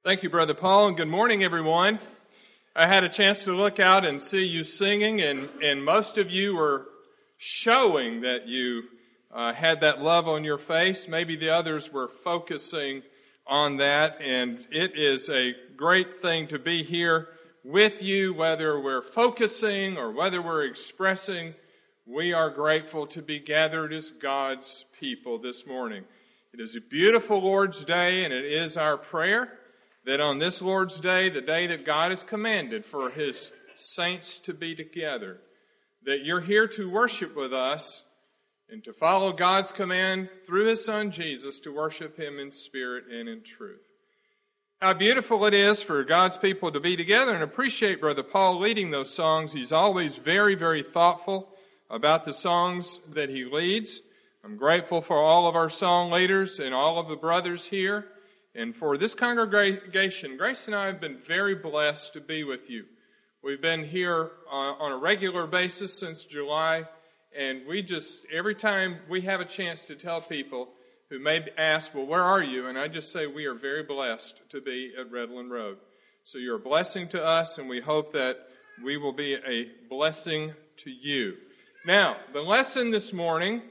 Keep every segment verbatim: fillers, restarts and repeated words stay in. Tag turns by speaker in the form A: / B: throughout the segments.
A: Thank you, Brother Paul, and good morning, everyone. I had a chance to look out and see you singing, and, and most of you were showing that you uh, had that love on your face. Maybe the others were focusing on that, and it is a great thing to be here with you, whether we're focusing or whether we're expressing. We are grateful to be gathered as God's people this morning. It is a beautiful Lord's Day, and it is our prayer that on this Lord's Day, the day that God has commanded for His saints to be together, that you're here to worship with us and to follow God's command through His Son Jesus to worship Him in spirit and in truth. How beautiful it is for God's people to be together, and appreciate Brother Paul leading those songs. He's always very, very thoughtful about the songs that he leads. I'm grateful for all of our song leaders and all of the brothers here. And for this congregation, Grace and I have been very blessed to be with you. We've been here on, on a regular basis since July, and we just, every time we have a chance to tell people who may ask, well, where are you? And I just say we are very blessed to be at Redland Road. So you're a blessing to us, and we hope that we will be a blessing to you. Now, the lesson this morning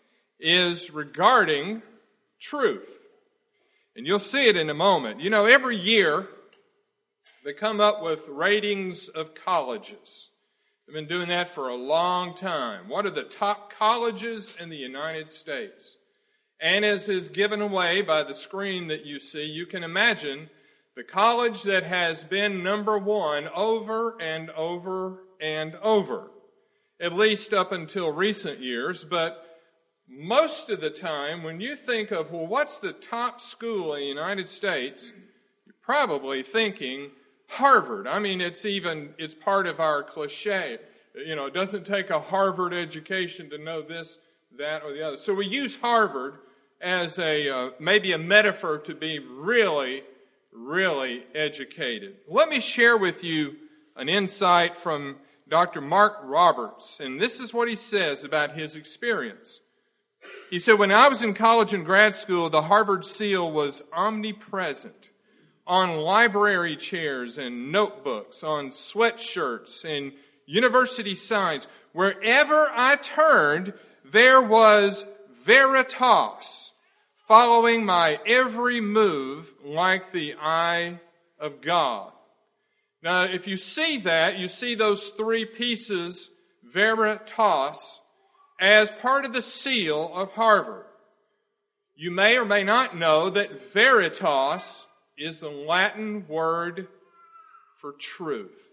A: is regarding truth. And you'll see it in a moment. You know, every year they come up with ratings of colleges. They've been doing that for a long time. What are the top colleges in the United States? And as is given away by the screen that you see, you can imagine the college that has been number one over and over and over, at least up until recent years. But most of the time, when you think of, well, what's the top school in the United States, you're probably thinking Harvard. I mean, it's even, it's part of our cliche. You know, it doesn't take a Harvard education to know this, that, or the other. So we use Harvard as a, uh, maybe a metaphor to be really, really educated. Let me share with you an insight from Doctor Mark Roberts, and this is what he says about his experience. He said, when I was in college and grad school, the Harvard seal was omnipresent on library chairs and notebooks, on sweatshirts and university signs. Wherever I turned, there was Veritas following my every move like the eye of God. Now, if you see that, you see those three pieces, Veritas, as part of the seal of Harvard. You may or may not know that veritas is the Latin word for truth.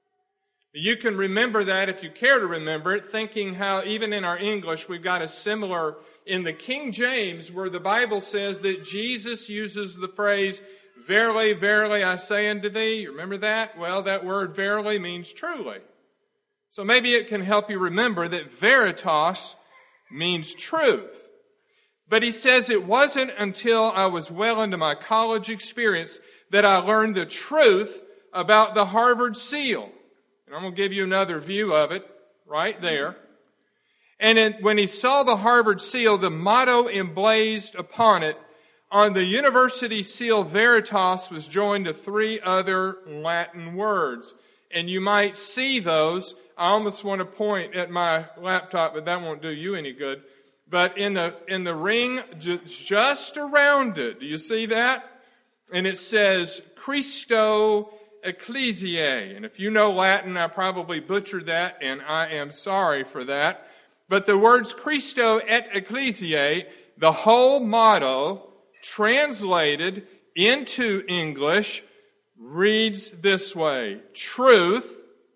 A: You can remember that if you care to remember it, thinking how even in our English we've got a similar, in the King James, where the Bible says that Jesus uses the phrase, verily, verily, I say unto thee. You remember that? Well, that word verily means truly. So maybe it can help you remember that veritas means truth. But he says it wasn't until I was well into my college experience that I learned the truth about the Harvard seal. And I'm going to give you another view of it right there. And it, when he saw the Harvard seal, the motto emblazed upon it, on the university seal, veritas was joined to three other Latin words. And you might see those. I almost want to point at my laptop, but that won't do you any good. But in the in the ring just around it, do you see that? And it says Christo Ecclesiae. And if you know Latin, I probably butchered that, and I am sorry for that. But the words Christo et Ecclesiae, the whole motto translated into English, reads this way: truth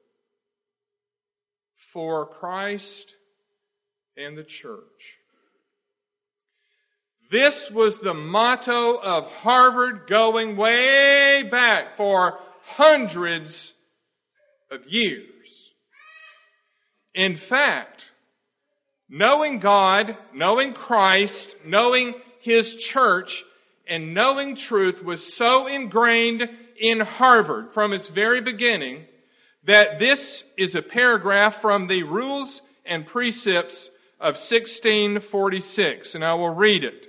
A: for Christ and the church. This was the motto of Harvard going way back for hundreds of years. In fact, knowing God, knowing Christ, knowing His church, and knowing truth was so ingrained in Harvard from its very beginning that this is a paragraph from the Rules and Precepts of sixteen forty-six, and I will read it.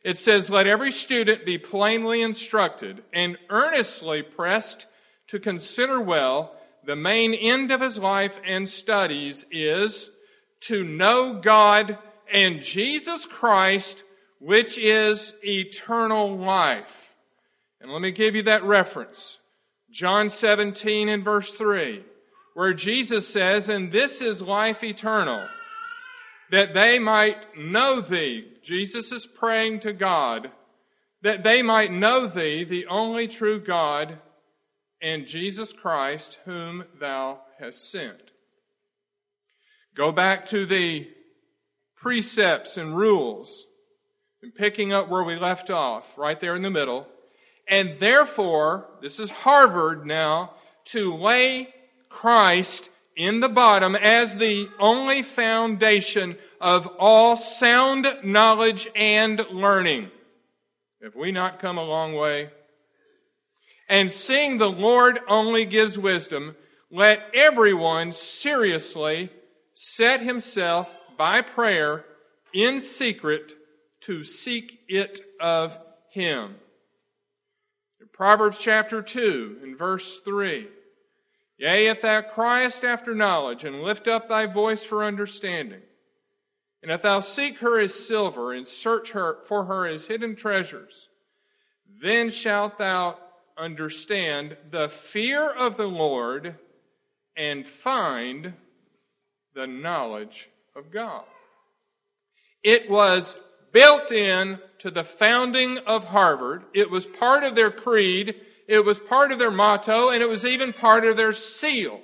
A: It says, "Let every student be plainly instructed and earnestly pressed to consider well the main end of his life and studies is to know God and Jesus Christ, which is eternal life." And let me give you that reference. John seventeen and verse three, where Jesus says, "And this is life eternal, that they might know thee." Jesus is praying to God, "that they might know thee, the only true God, and Jesus Christ, whom thou hast sent." Go back to the precepts and rules, and picking up where we left off, right there in the middle. "And therefore," this is Harvard now, "to lay Christ in the bottom as the only foundation of all sound knowledge and learning." Have we not come a long way? "And seeing the Lord only gives wisdom, let everyone seriously set himself by prayer in secret to seek it of him." In Proverbs chapter two and verse three, "Yea, if thou criest after knowledge, and lift up thy voice for understanding, and if thou seek her as silver, and search her for her as hidden treasures, then shalt thou understand the fear of the Lord, and find the knowledge of God." It was built in to the founding of Harvard. It was part of their creed. It was part of their motto, and it was even part of their seal.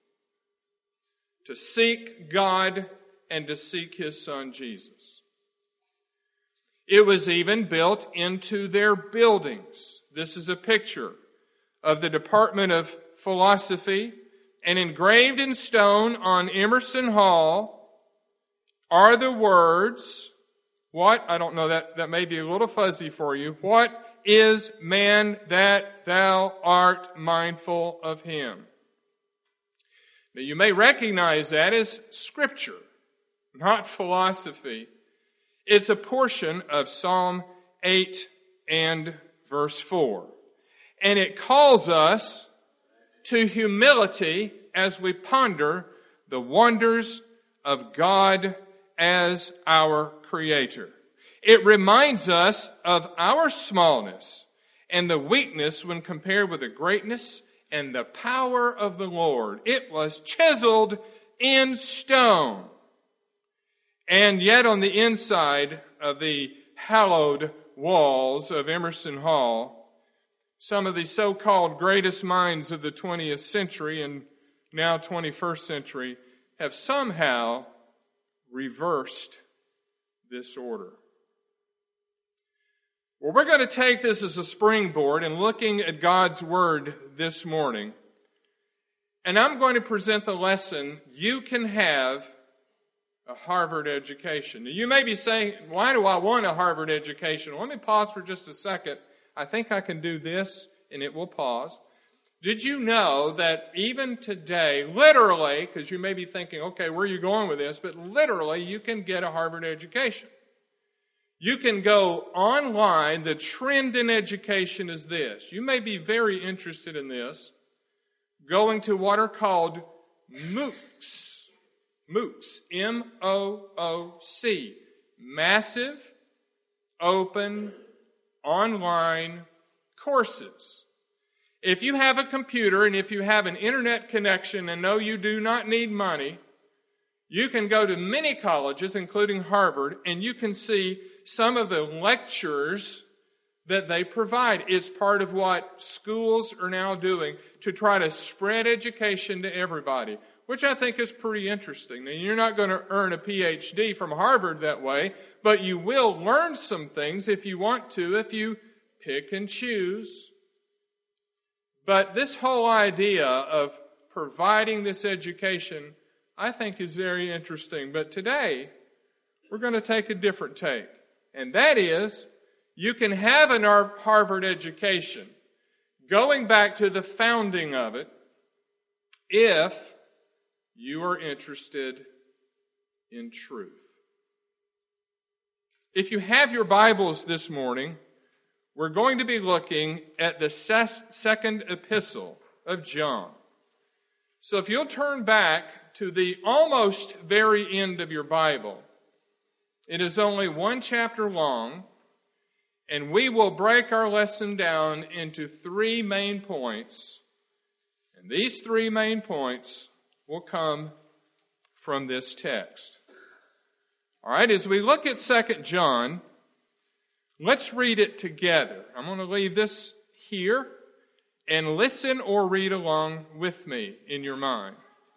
A: To seek God and to seek His Son Jesus. It was even built into their buildings. This is a picture of the Department of Philosophy, and engraved in stone on Emerson Hall are the words, what? I don't know, that, that may be a little fuzzy for you. "What is man that thou art mindful of him?" Now you may recognize that as Scripture, not philosophy. It's a portion of Psalm eight and verse four. And it calls us to humility as we ponder the wonders of God as our Creator. It reminds us of our smallness and the weakness when compared with the greatness and the power of the Lord. It was chiseled in stone. And yet on the inside of the hallowed walls of Emerson Hall, some of the so-called greatest minds of the twentieth century and now twenty-first century have somehow reversed this order. Well, we're going to take this as a springboard and looking at God's Word this morning. And I'm going to present the lesson, you can have a Harvard education. Now, you may be saying, why do I want a Harvard education? Let me pause for just a second. I think I can do this, and it will pause. Did you know that even today, literally, because you may be thinking, okay, where are you going with this? But literally, you can get a Harvard education. You can go online. The trend in education is this. You may be very interested in this. Going to what are called MOOCs. MOOCs. M O O C. Massive, open, online courses. If you have a computer and if you have an internet connection and no, you do not need money, you can go to many colleges, including Harvard, and you can see some of the lectures that they provide. It's part of what schools are now doing to try to spread education to everybody, which I think is pretty interesting. Now, you're not going to earn a P H D from Harvard that way, but you will learn some things if you want to, if you pick and choose. But this whole idea of providing this education, I think, is very interesting. But today, we're going to take a different take. And that is, you can have an Harvard education, going back to the founding of it, if you are interested in truth. If you have your Bibles this morning, we're going to be looking at the second epistle of John. So if you'll turn back to the almost very end of your Bible, it is only one chapter long, and we will break our lesson down into three main points. And these three main points will come from this text. All right, as we look at Second John, let's read it together. I'm going to leave this here and listen or read along with me in your mind.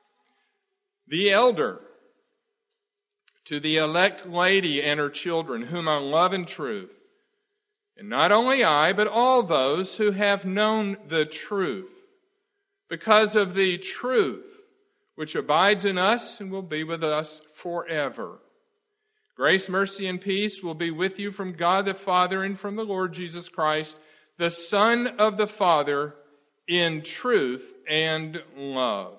A: The elder, to the elect lady and her children, whom I love in truth, and not only I, but all those who have known the truth, because of the truth which abides in us and will be with us forever. Grace, mercy, and peace will be with you from God the Father and from the Lord Jesus Christ, the Son of the Father, in truth and love.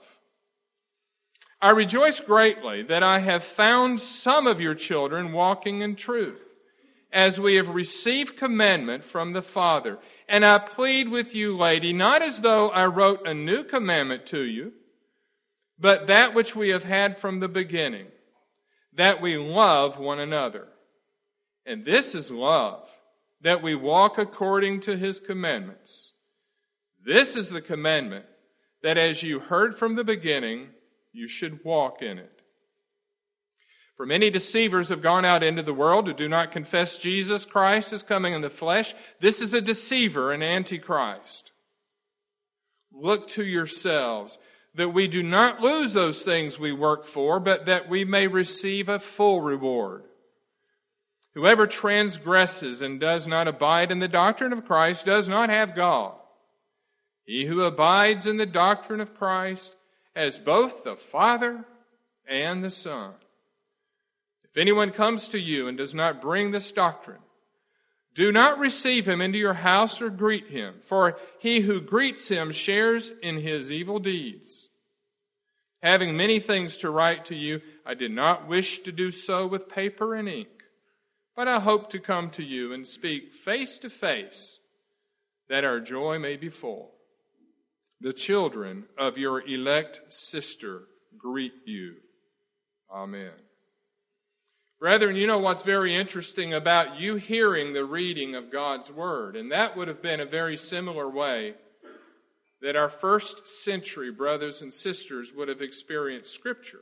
A: I rejoice greatly that I have found some of your children walking in truth, as we have received commandment from the Father. And I plead with you, lady, not as though I wrote a new commandment to you, but that which we have had from the beginning, that we love one another. And this is love, that we walk according to his commandments. This is the commandment, that as you heard from the beginning, you should walk in it. For many deceivers have gone out into the world who do not confess Jesus Christ as coming in the flesh. This is a deceiver, an antichrist. Look to yourselves, that we do not lose those things we work for, but that we may receive a full reward. Whoever transgresses and does not abide in the doctrine of Christ does not have God. He who abides in the doctrine of Christ has both the Father and the Son. If anyone comes to you and does not bring this doctrine, do not receive him into your house or greet him, for he who greets him shares in his evil deeds. Having many things to write to you, I did not wish to do so with paper and ink, but I hope to come to you and speak face to face, that our joy may be full. The children of your elect sister greet you. Amen. Brethren, you know what's very interesting about you hearing the reading of God's Word, and that would have been a very similar way that our first century brothers and sisters would have experienced Scripture.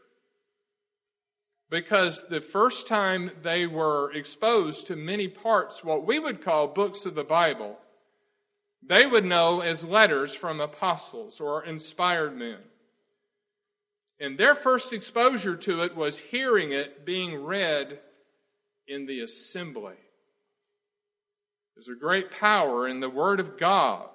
A: Because the first time they were exposed to many parts, what we would call books of the Bible, they would know as letters from apostles or inspired men. And their first exposure to it was hearing it being read in the assembly. There's a great power in the Word of God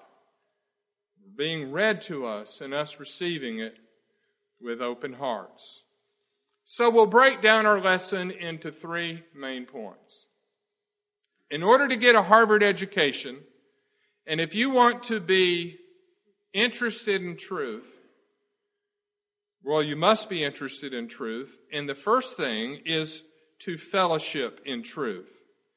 A: being read to us and us receiving it with open hearts. So we'll break down our lesson into three main points. In order to get a Harvard education, and if you want to be interested in truth, well, you must be interested in truth. And the first thing is to fellowship in truth.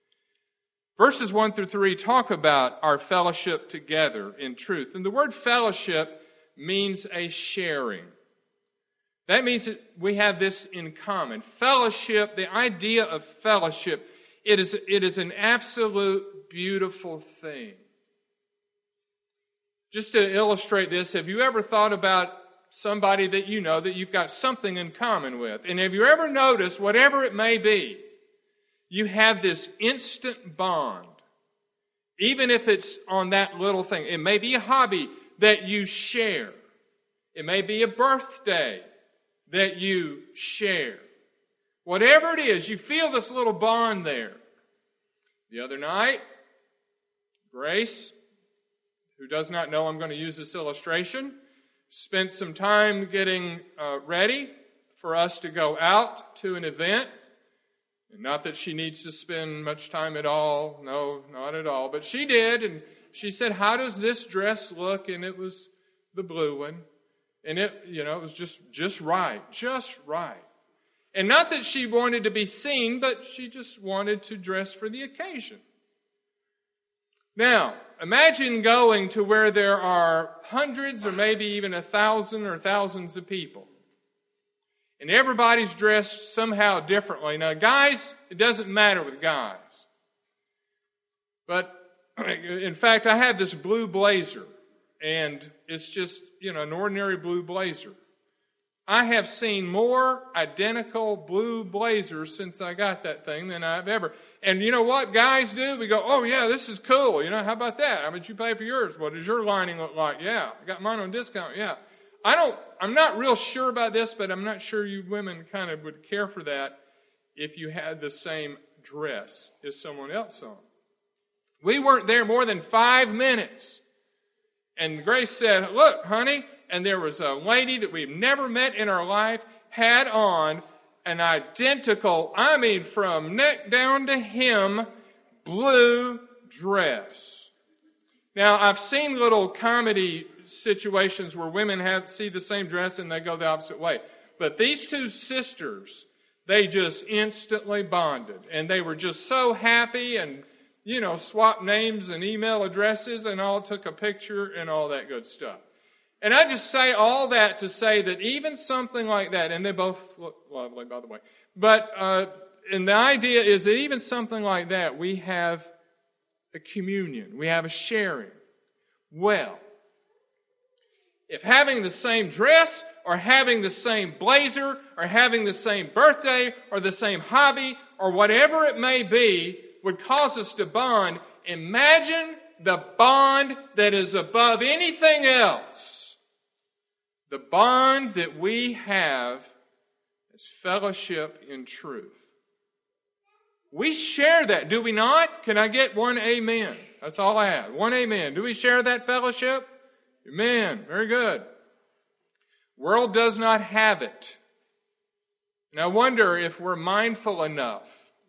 A: Verses one through three talk about our fellowship together in truth. And the word fellowship means a sharing. That means that we have this in common. Fellowship, the idea of fellowship, it is, it is an absolute beautiful thing. Just to illustrate this, have you ever thought about somebody that you know that you've got something in common with? And have you ever noticed, whatever it may be, you have this instant bond, even if it's on that little thing. It may be a hobby that you share. It may be a birthday that you share. Whatever it is, you feel this little bond there. The other night, Grace, who does not know I'm going to use this illustration, spent some time getting uh, ready for us to go out to an event. And not that she needs to spend much time at all. No, not at all. But she did, and she said, "How does this dress look?" And it was the blue one. And it, you know, it was just, just right. Just right. And not that she wanted to be seen, but she just wanted to dress for the occasion. Now, imagine going to where there are hundreds or maybe even a thousand or thousands of people. And everybody's dressed somehow differently. Now, guys, it doesn't matter with guys. But, in fact, I had this blue blazer. And it's just, you know, an ordinary blue blazer. I have seen more identical blue blazers since I got that thing than I've ever. And you know what guys do? We go, oh yeah, this is cool. You know, how about that? How much you pay for yours? What does your lining look like? Yeah, I got mine on discount. Yeah. I don't, I'm not real sure about this, but I'm not sure you women kind of would care for that if you had the same dress as someone else on. We weren't there more than five minutes. And Grace said, look, honey, and there was a lady that we've never met in our life, had on an identical, I mean from neck down to hem, blue dress. Now, I've seen little comedy situations where women have see the same dress and they go the opposite way. But these two sisters, they just instantly bonded. And they were just so happy and, you know, swapped names and email addresses and all, took a picture and all that good stuff. And I just say all that to say that even something like that, and they both look lovely, by the way, but uh, and the idea is that even something like that, we have a communion, we have a sharing. Well, if having the same dress or having the same blazer or having the same birthday or the same hobby or whatever it may be would cause us to bond, imagine the bond that is above anything else. The bond that we have is fellowship in truth. We share that, do we not? Can I get one amen? That's all I have. One amen. Do we share that fellowship? Amen. Very good. World does not have it. And I wonder if we're mindful enough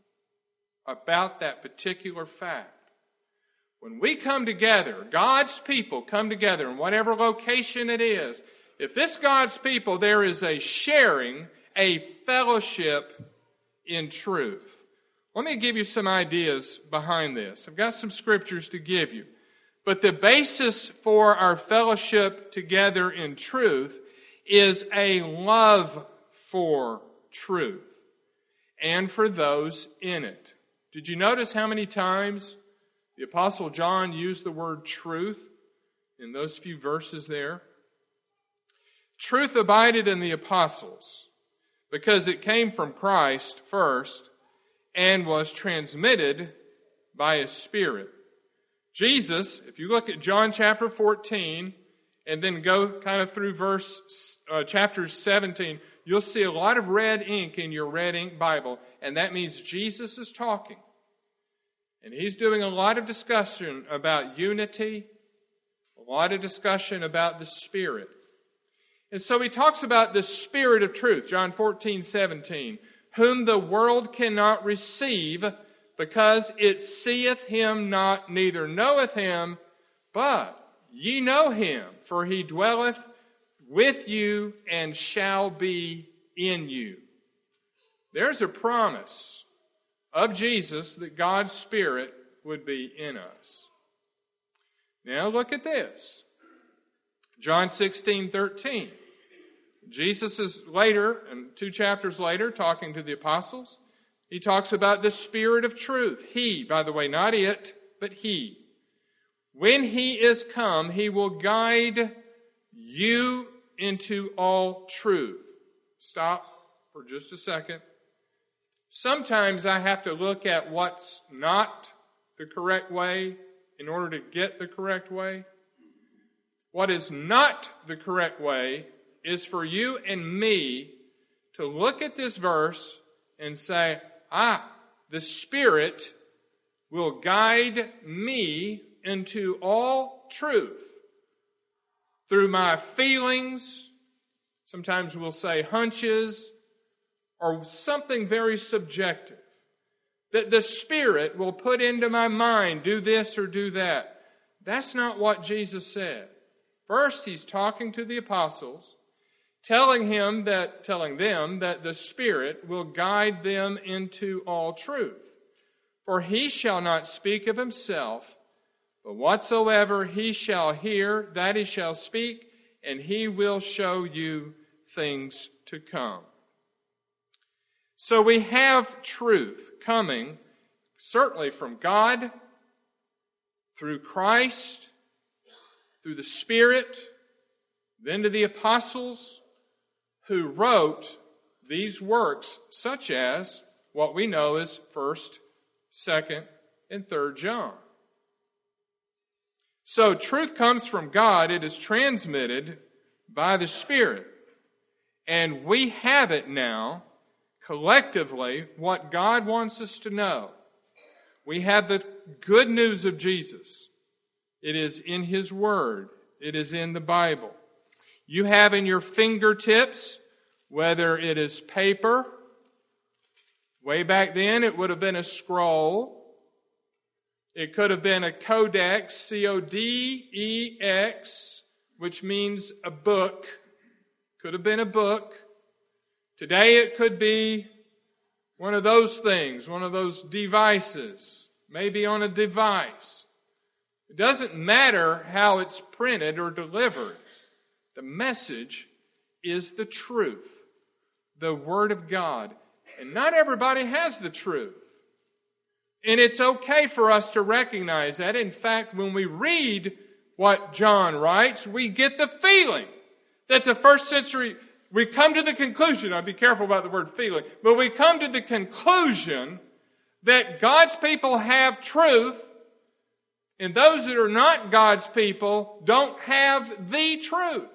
A: about that particular fact. When we come together, God's people come together in whatever location it is, if this God's people, there is a sharing, a fellowship in truth. Let me give you some ideas behind this. I've got some scriptures to give you. But the basis for our fellowship together in truth is a love for truth and for those in it. Did you notice how many times the Apostle John used the word truth in those few verses there? Truth abided in the apostles because it came from Christ first and was transmitted by His Spirit. Jesus, if you look at John chapter fourteen and then go kind of through verse uh, chapter seventeen, you'll see a lot of red ink in your red ink Bible, and that means Jesus is talking. And He's doing a lot of discussion about unity, a lot of discussion about the Spirit. And so He talks about the Spirit of truth, John fourteen, seventeen, whom the world cannot receive because it seeth Him not, neither knoweth Him, but ye know Him, for He dwelleth with you and shall be in you. There's a promise of Jesus that God's Spirit would be in us. Now look at this. John sixteen, thirteen. Jesus is later, and two chapters later, talking to the apostles. He talks about the Spirit of truth. He, by the way, not it, but He. When He is come, He will guide you into all truth. Stop for just a second. Sometimes I have to look at what's not the correct way in order to get the correct way. What is not the correct way is for you and me to look at this verse and say, ah, the Spirit will guide me into all truth through my feelings. Sometimes we'll say hunches or something very subjective. That the Spirit will put into my mind, do this or do that. That's not what Jesus said. First, He's talking to the apostles. telling him that, telling them that the Spirit will guide them into all truth. For he shall not speak of himself, but whatsoever he shall hear, that he shall speak, and he will show you things to come. So we have truth coming certainly from God, through Christ, through the Spirit, then to the apostles who wrote these works, such as what we know as First, Second, and Third John. So truth comes from God. It is transmitted by the Spirit. And we have it now, collectively, what God wants us to know. We have the good news of Jesus. It is in His Word. It is in the Bible. You have in your fingertips, whether it is paper, way back then it would have been a scroll. It could have been a codex, C O D E X, which means a book. Could have been a book. Today it could be one of those things, one of those devices, maybe on a device. It doesn't matter how it's printed or delivered. The message is the truth, the Word of God. And not everybody has the truth. And it's okay for us to recognize that. In fact, when we read what John writes, we get the feeling that the first century, we come to the conclusion, I'll be careful about the word feeling, but we come to the conclusion that God's people have truth, and those that are not God's people don't have the truth.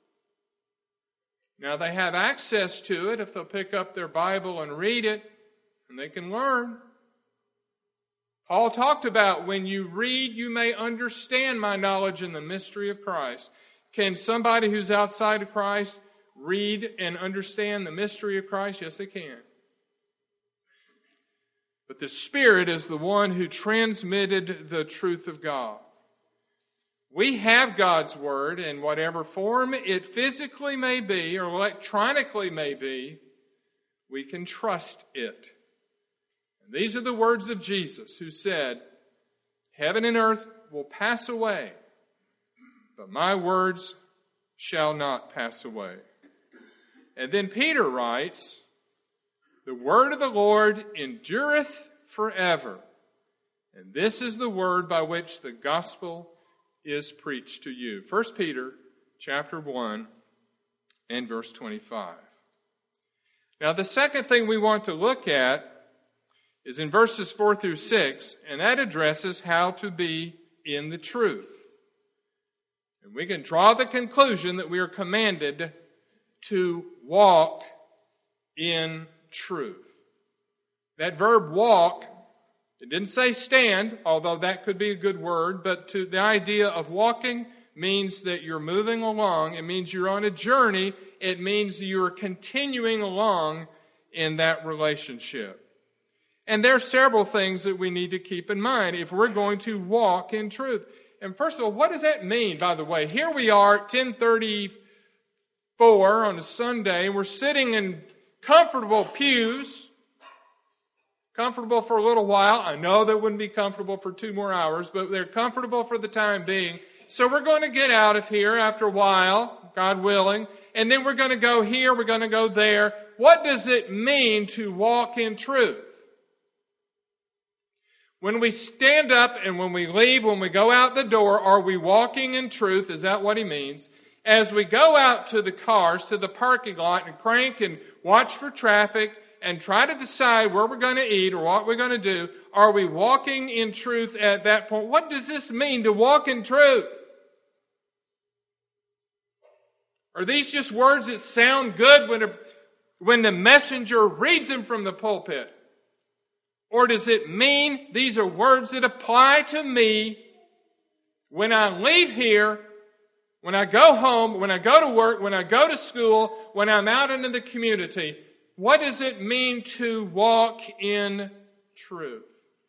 A: Now, they have access to it if they'll pick up their Bible and read it, and they can learn. Paul talked about when you read, you may understand my knowledge in the mystery of Christ. Can somebody who's outside of Christ read and understand the mystery of Christ? Yes, they can. But the Spirit is the one who transmitted the truth of God. We have God's Word in whatever form it physically may be or electronically may be, we can trust it. And these are the words of Jesus, who said, heaven and earth will pass away, but my words shall not pass away. And then Peter writes, the word of the Lord endureth forever. And this is the word by which the gospel is preached to you. First Peter chapter one and verse twenty-five. Now the second thing we want to look at is in verses four through six, and that addresses how to be in the truth. And we can draw the conclusion that we are commanded to walk in truth. That verb walk, it didn't say stand, although that could be a good word, but to the idea of walking means that you're moving along. It means you're on a journey. It means you're continuing along in that relationship. And there are several things that we need to keep in mind if we're going to walk in truth. And first of all, what does that mean, by the way? Here we are at ten thirty-four on a Sunday, and we're sitting in comfortable pews, comfortable for a little while. I know they wouldn't be comfortable for two more hours, but they're comfortable for the time being. So we're going to get out of here after a while, God willing, and then we're going to go here, we're going to go there. What does it mean to walk in truth? When we stand up and when we leave, when we go out the door, are we walking in truth? Is that what he means? As we go out to the cars, to the parking lot, and crank and watch for traffic and try to decide where we're going to eat or what we're going to do, are we walking in truth at that point? What does this mean to walk in truth? Are these just words that sound good when, a, when the messenger reads them from the pulpit? Or does it mean these are words that apply to me when I leave here, when I go home, when I go to work, when I go to school, when I'm out into the community? What does it mean to walk in truth?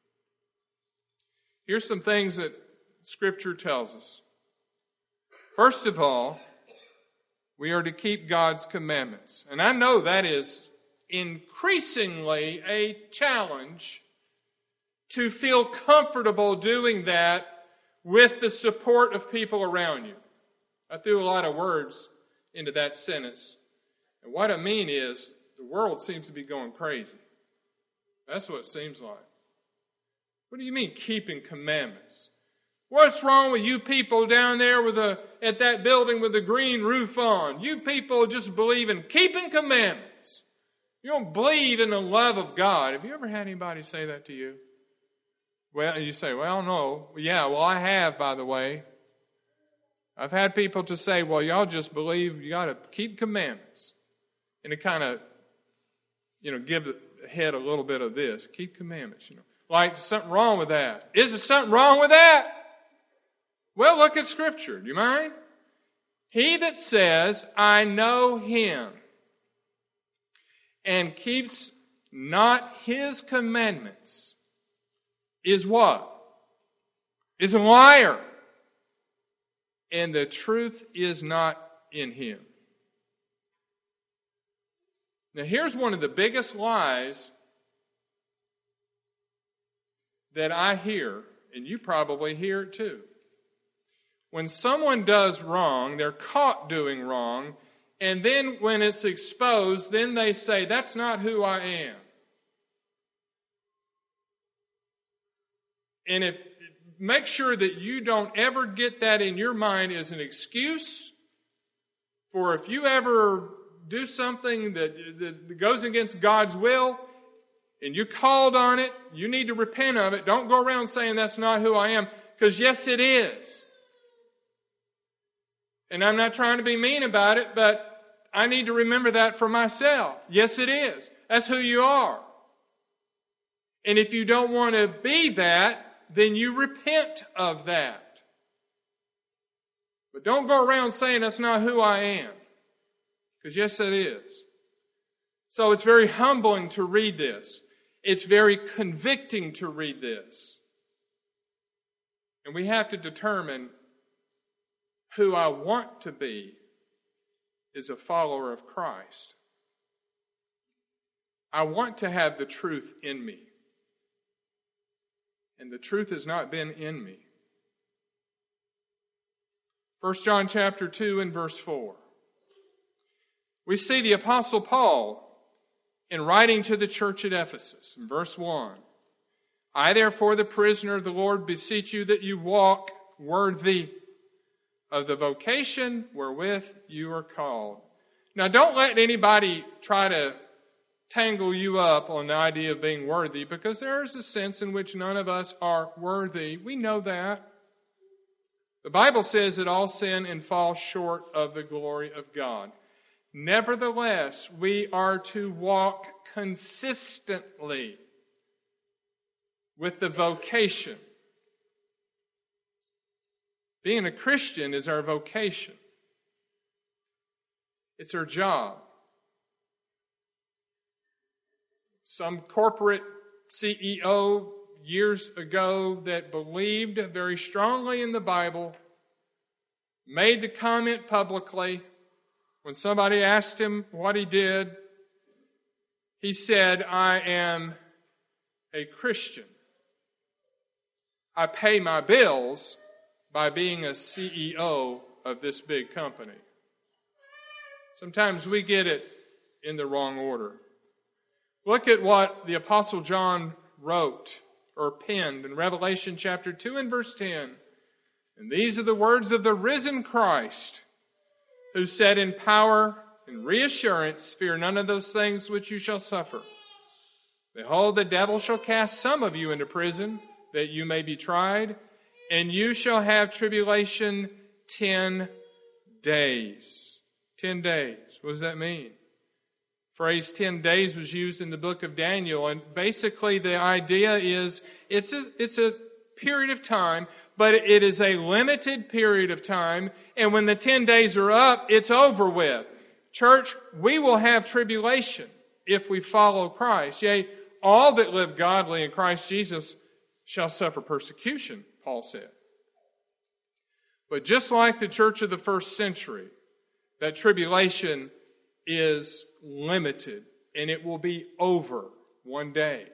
A: Here's some things that Scripture tells us. First of all, We are to keep God's commandments. And I know that is increasingly a challenge to feel comfortable doing that with the support of people around you. I threw a lot of words into that sentence. And what I mean is, the world seems to be going crazy. That's what it seems like. What do you mean, keeping commandments? What's wrong with you people down there with a, at that building with the green roof on? You people just believe in keeping commandments. You don't believe in the love of God. Have you ever had anybody say that to you? Well, you say, well, no. Yeah, well, I have, by the way. I've had people to say, well, y'all just believe you got to keep commandments. And it kind of, you know, give the head a little bit of this. Keep commandments, you know. Like, there's something wrong with that. Is there something wrong with that? Well, look at Scripture. Do you mind? He that says, I know him, and keeps not his commandments, is what? Is a liar. And the truth is not in him. Now, here's one of the biggest lies that I hear, and you probably hear it too. When someone does wrong, they're caught doing wrong, and then when it's exposed, then they say, that's not who I am. And if make sure that you don't ever get that in your mind as an excuse for if you ever do something that, that goes against God's will, and you called on it, you need to repent of it. Don't go around saying that's not who I am, because yes, it is. And I'm not trying to be mean about it, but I need to remember that for myself. Yes, it is. That's who you are. And if you don't want to be that, then you repent of that. But don't go around saying that's not who I am. Because yes, it is. So it's very humbling to read this. It's very convicting to read this. And we have to determine who I want to be is a follower of Christ. I want to have the truth in me. And the truth has not been in me. First John chapter two and verse four. We see the Apostle Paul in writing to the church at Ephesus, in verse one. I therefore, the prisoner of the Lord, beseech you that you walk worthy of the vocation wherewith you are called. Now, don't let anybody try to tangle you up on the idea of being worthy, because there is a sense in which none of us are worthy. We know that. The Bible says that all sin and fall short of the glory of God. Nevertheless, we are to walk consistently with the vocation. Being a Christian is our vocation. It's our job. Some corporate C E O years ago that believed very strongly in the Bible made the comment publicly when somebody asked him what he did. He said, I am a Christian. I pay my bills by being a C E O of this big company. Sometimes we get it in the wrong order. Look at what the Apostle John wrote or penned in Revelation chapter two and verse ten. And these are the words of the risen Christ, who said in power and reassurance, fear none of those things which you shall suffer. Behold, the devil shall cast some of you into prison, that you may be tried, and you shall have tribulation ten days. Ten days. What does that mean? The phrase ten days was used in the book of Daniel, and basically the idea is it's a, it's a period of time, but it is a limited period of time, and when the ten days are up, it's over with. Church, we will have tribulation if we follow Christ. Yea, all that live godly in Christ Jesus shall suffer persecution, Paul said. But just like the church of the first century, That tribulation is limited, and it will be over one day.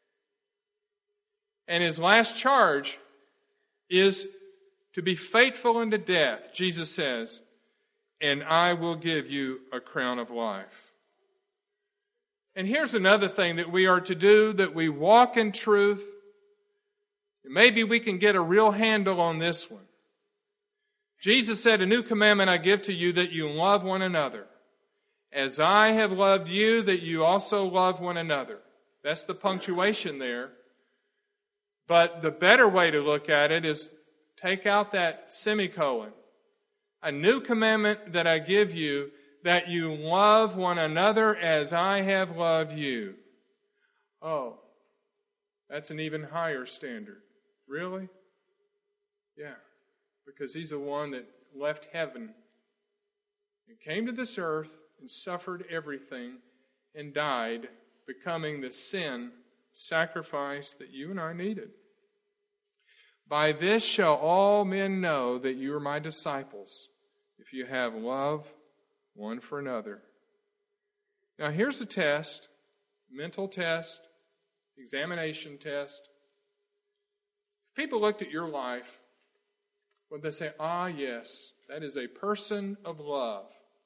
A: And his last charge is to be faithful unto death. Jesus says, and I will give you a crown of life. And here's another thing that we are to do, that we walk in truth. Maybe we can get a real handle on this one. Jesus said, a new commandment I give to you, that you love one another. As I have loved you, that you also love one another. That's the punctuation there. But the better way to look at it is take out that semicolon. A new commandment that I give you, that you love one another as I have loved you. Oh, that's an even higher standard. Really? Yeah, because he's the one that left heaven and came to this earth and suffered everything and died, becoming the sin sacrifice that you and I needed. By this shall all men know that you are my disciples, if you have love one for another. Now here's a test, mental test, examination test. If people looked at your life, would they say, ah, yes, that is a person of love.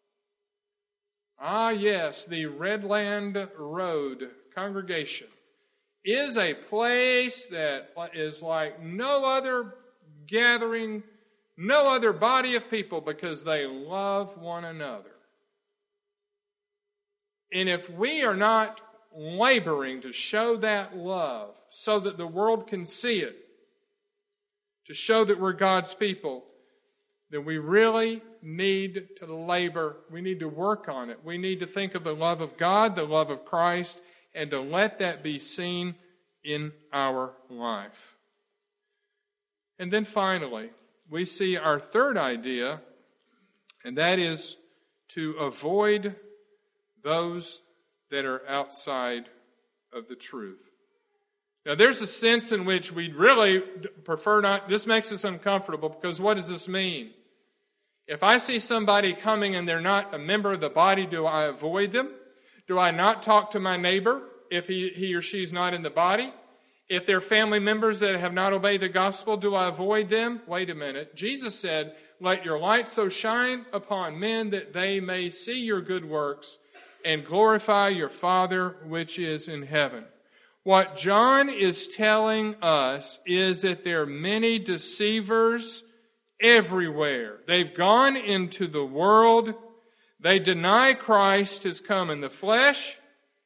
A: Ah, yes, the Redland Road congregation is a place that is like no other gathering, no other body of people, because they love one another. And if we are not laboring to show that love so that the world can see it, to show that we're God's people, then we really need to labor. We need to work on it. We need to think of the love of God, the love of Christ, and to let that be seen in our life. And then finally, we see our third idea, and that is to avoid those that are outside of the truth. Now, there's a sense in which we really prefer not, this makes us uncomfortable, because what does this mean? If I see somebody coming and they're not a member of the body, do I avoid them? Do I not talk to my neighbor if he, he or she's not in the body? If they're family members that have not obeyed the gospel, do I avoid them? Wait a minute. Jesus said, let your light so shine upon men that they may see your good works and glorify your Father which is in heaven. What John is telling us is that there are many deceivers everywhere. They've gone into the world. They deny Christ has come in the flesh.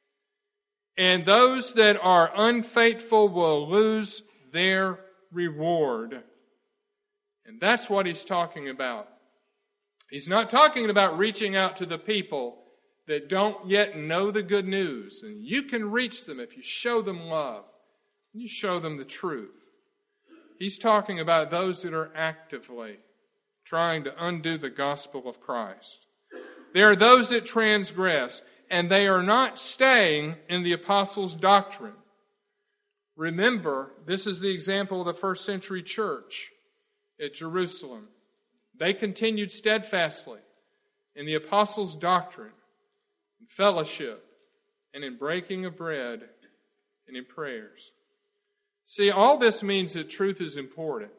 A: And those that are unfaithful will lose their reward. And that's what he's talking about. He's not talking about reaching out to the people that don't yet know the good news. And you can reach them if you show them love. You show them the truth. He's talking about those that are actively trying to undo the gospel of Christ. There are those that transgress, and they are not staying in the apostles' doctrine. Remember, this is the example of the first century church at Jerusalem. They continued steadfastly in the apostles' doctrine, in fellowship, and in breaking of bread, and in prayers. See, all this means that truth is important.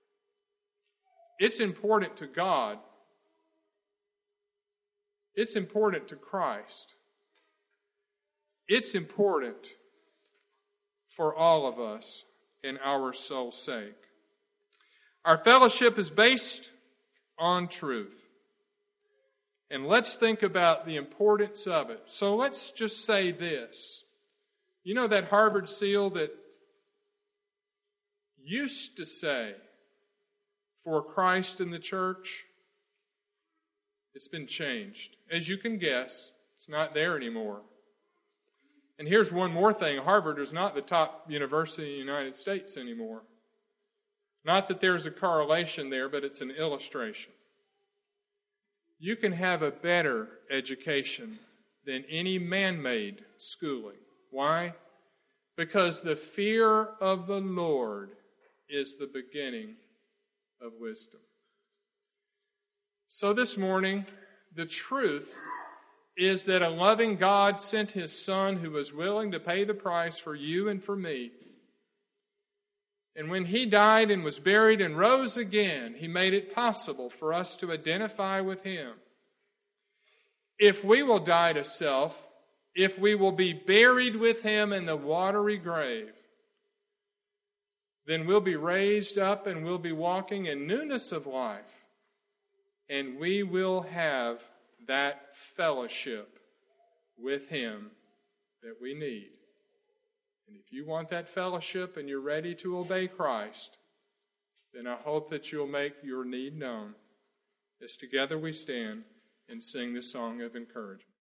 A: It's important to God. It's important to Christ. It's important for all of us in our soul's sake. Our fellowship is based on truth. And let's think about the importance of it. So let's just say this. You know that Harvard seal that used to say, for Christ in the church? It's been changed. As you can guess, it's not there anymore. And here's one more thing. Harvard is not the top university in the United States anymore. Not that there's a correlation there, but it's an illustration. You can have a better education than any man-made schooling. Why? Because the fear of the Lord is the beginning of wisdom. So this morning, the truth is that a loving God sent his Son who was willing to pay the price for you and for me. And when he died and was buried and rose again, he made it possible for us to identify with him. If we will die to self, if we will be buried with him in the watery grave, then we'll be raised up and we'll be walking in newness of life. And we will have that fellowship with him that we need. And if you want that fellowship and you're ready to obey Christ, then I hope that you'll make your need known as together we stand and sing this song of encouragement.